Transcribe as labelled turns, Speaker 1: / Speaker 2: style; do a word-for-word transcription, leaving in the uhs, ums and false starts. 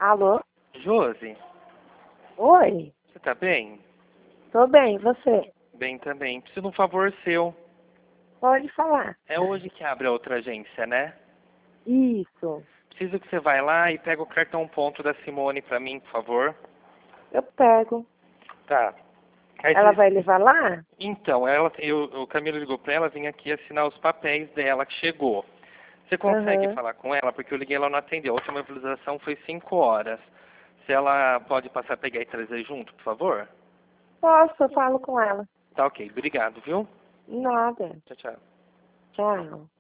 Speaker 1: Alô?
Speaker 2: Josi,
Speaker 1: Oi?
Speaker 2: você tá bem?
Speaker 1: Tô bem, e você?
Speaker 2: Bem também. Preciso de um favor seu.
Speaker 1: Pode falar.
Speaker 2: É hoje que abre a outra agência, né?
Speaker 1: Isso.
Speaker 2: Preciso que você vá lá e pega o cartão ponto da Simone pra mim, por favor.
Speaker 1: Eu pego.
Speaker 2: Tá. Aí
Speaker 1: Ela
Speaker 2: você-
Speaker 1: vai levar lá?
Speaker 2: Então, ela, eu, o Camilo ligou pra ela, vim aqui assinar os papéis dela que chegou. Você consegue
Speaker 1: Aham.
Speaker 2: falar com ela? Porque eu liguei, ela não atendeu. A última mobilização foi cinco horas. Se ela pode passar a pegar e trazer junto, por favor?
Speaker 1: Posso, eu falo com ela.
Speaker 2: Tá ok. Obrigado, viu?
Speaker 1: Nada.
Speaker 2: Tchau, tchau.
Speaker 1: Tchau.